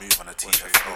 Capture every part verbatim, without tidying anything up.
move on the T F L.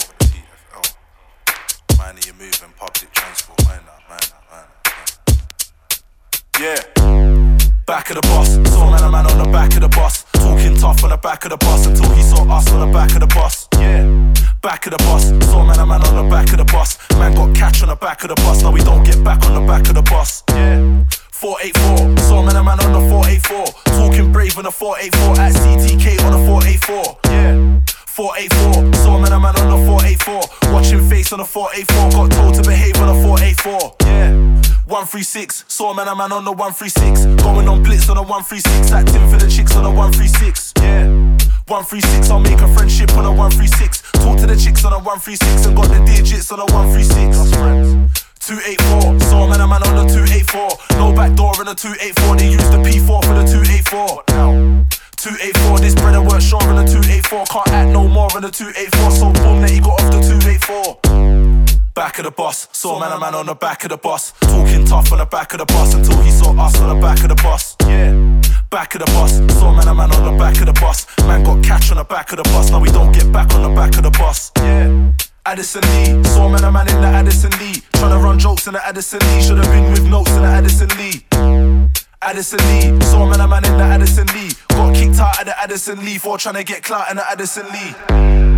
Mind you move in public transport. Mind that, mind that, mind that. Yeah. Back of the bus, saw man a man on the back of the bus, talking tough on the back of the bus until he saw us on the back of the bus. Yeah. Back of the bus, saw man a man on the back of the bus. Man got catch on the back of the bus, now we don't get back on the back of the bus. Yeah. four eighty-four, saw man a man on the four eighty-four, talking brave on the four eighty-four, at C T K on the four eighty-four. Yeah. four eighty-four, saw man a man on the four eighty-four, watching face on the four eighty-four, got told to behave on the four eighty-four. Yeah. one thirty-six, saw man a man on the one thirty-six, going on blitz on the one thirty-six, acting for the chicks on the one thirty-six. Yeah. one thirty-six, I'll make a friendship on the one thirty-six, talk to the chicks on the one thirty-six, and got the digits on the one thirty-six. That's friends. two eighty-four, saw man a man on the two eighty-four, no back door in the two eighty-four, they use the P four for the two eighty-four. two eighty-four, this brother weren't sure in the two eighty-four, can't act no more in the two eighty-four, so boom that he got off the two eighty-four. Back of the bus, saw man a man on the back of the bus, talking tough on the back of the bus until he saw us on the back of the bus. Yeah. Back of the bus, saw man a man on the back of the bus, man got catch on the back of the bus, now we don't get back on the back of the bus. Yeah. Addison Lee, saw man a man in the Addison Lee, tryna run jokes in the Addison Lee, should've been with notes in the Addison Lee. Addison Lee, saw man a man in the Addison Lee, got kicked out of the Addison Lee for tryna get clout in the Addison Lee.